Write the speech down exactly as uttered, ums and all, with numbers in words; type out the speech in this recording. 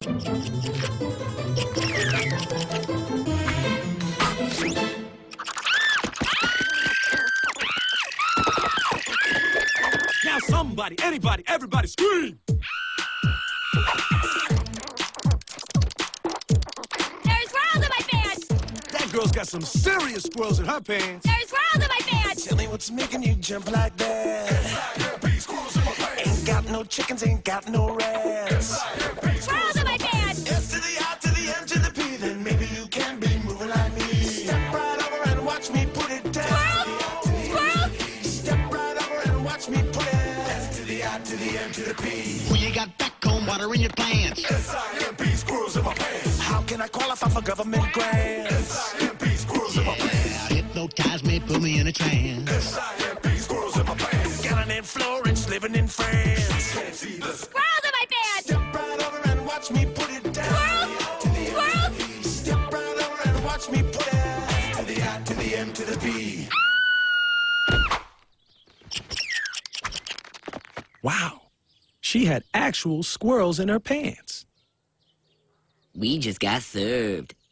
Now somebody, anybody, everybody scream! There's squirrels in my pants! That girl's got some serious squirrels in her pants. There's squirrels in my pants! Tell me what's making you jump like that. Ain't got no chickens, ain't got no rats. Squirrels in my pants! S to the I to the M to the P, then maybe you can be moving like me. Step right over and watch me put it down. Squirrels? Squirrels? Step right over and watch me put it. S to the I to the M to the P. Well, you got backcomb water in your pants. S I M P, squirrels in my pants. How can I qualify for government grants? S I M P, squirrels in my pants. Hypnotize me, put me in a trance. S I M P, squirrels in my pants. Got an Aunt Florence living in France. Can't see the Squirrels in my pants! Step right over and watch me put it down. Squirrels? Squirrels? Step right over and watch me put it. To the I, to the M, to the P. Wow, she had actual squirrels in her pants. We just got served.